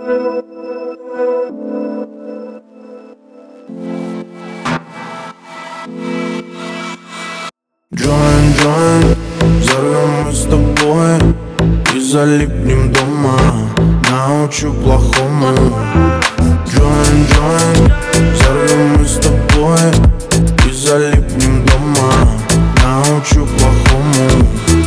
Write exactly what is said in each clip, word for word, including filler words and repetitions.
Джойн, джойн, взорвем мы с тобой и залипнем дома, научу плохому. Джойн, джойн, взорвем мы с тобой и залипнем дома, научу плохому.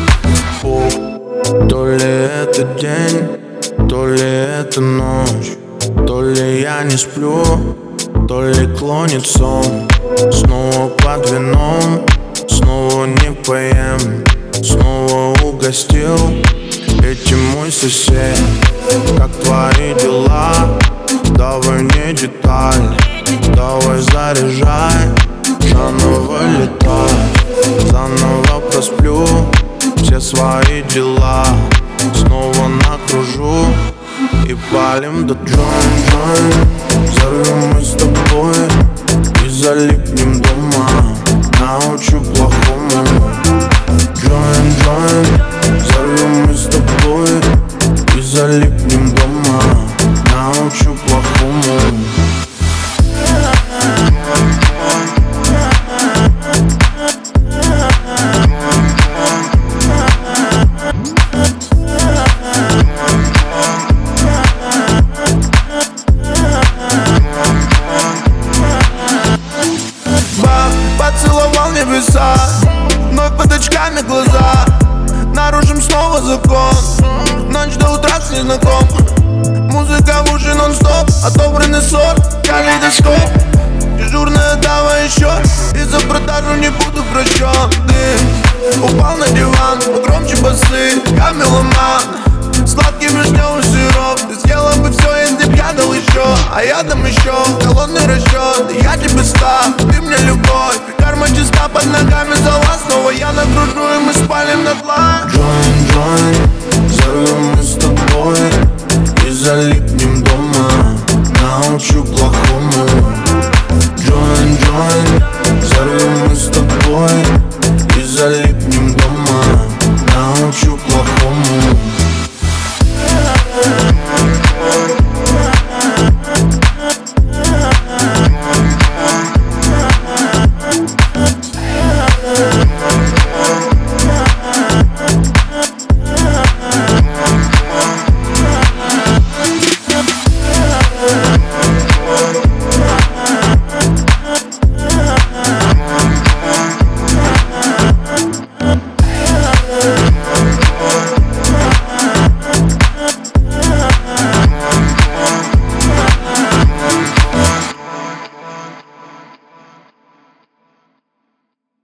О, то ли это день, то ли это ночь, то ли я не сплю, то ли клонит сон. Снова под вином, снова не поем, снова угостил этим мой сосед. Как твои дела? Давай не деталь, давай заряжай, заново летай, заново просплю все свои дела, снова накружу и палим до джойн, джойн. Взорвем мы с тобой и залипнем дома, научу плохому. Джойн, джойн, взорвем мы с тобой и залипнем дома, научу плохому. Поцеловал небеса, вновь под очками глаза, нарушим снова закон, ночь до утра с незнакомым. Музыка в уши нон-стоп, отобранный сорт, калейдоскоп. Дежурная давай еще, и за продажу не буду прощен. Дым упал на диван, погромче басы, я меломан. Сладкий вишневый сироп, ты съела бы все, если б я дал еще, а я дам еще холодный расчет.